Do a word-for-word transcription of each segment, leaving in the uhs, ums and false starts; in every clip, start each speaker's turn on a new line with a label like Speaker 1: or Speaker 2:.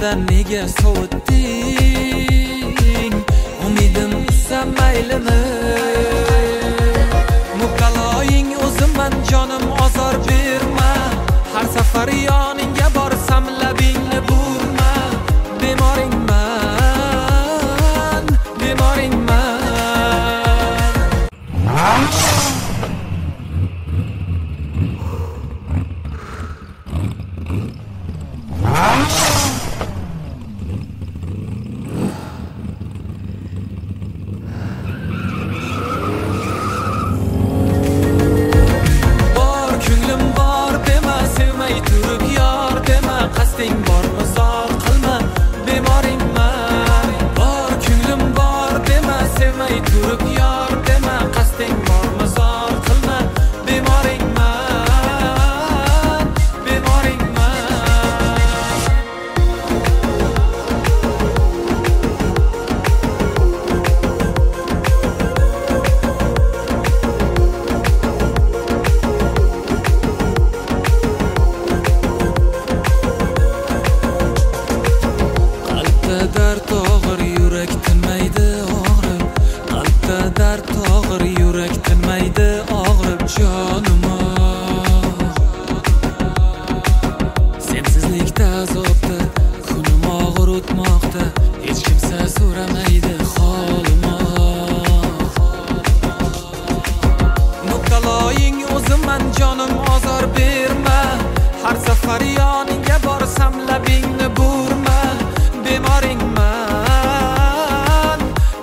Speaker 1: yonimdan nega sovutding? Umidim ussam maylimi? Muqaloying o'zimman, jonim ozor berma. Har safar yoningga borsam labingni burma. Bemoringman, bemoringman. Bor ko'nglim bor dema, sevmay turib yor dema, qasding bormi zor qilma, bemoringman. Bor ko'nglim bor dema, sevmay turib yor dema, qasding bormi zor qilma, bemoringman, bemoringman. Qalbda dard og'ir, yurak tinmaydi og'rib. Qalbda dard og'ir, yurak tinmaydi og'rib jonima. Sensizlikda azobda kunim og'ir o'tmoqda, hech kimsa so'ramaydi holima. Muqaloying o'zimman, jonim ozor berma. Har safar yoningga borsam labingni burma. Bemoringman,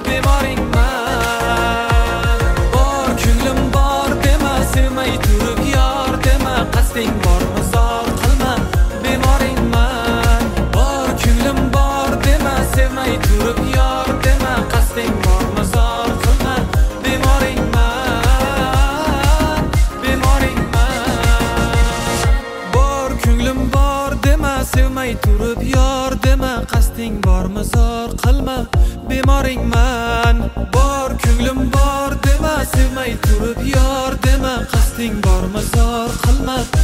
Speaker 1: bemoringman. Bor ko'nglim bor dema, sevmay turib yor dema, qasding bormi zor qilma, bemoringman. Bor ko'nglim bor dema, sevmay turib yor dema, qasding bormi zor qilma, bemoringman, bemoringman. Bor ko'nglim bor dema, sevmay turib yor dema, qasding bormi zor qilma, bemoringman. Bor ko'nglim bor dema, sevmay turib yor dema, qasding bormi zor qilma.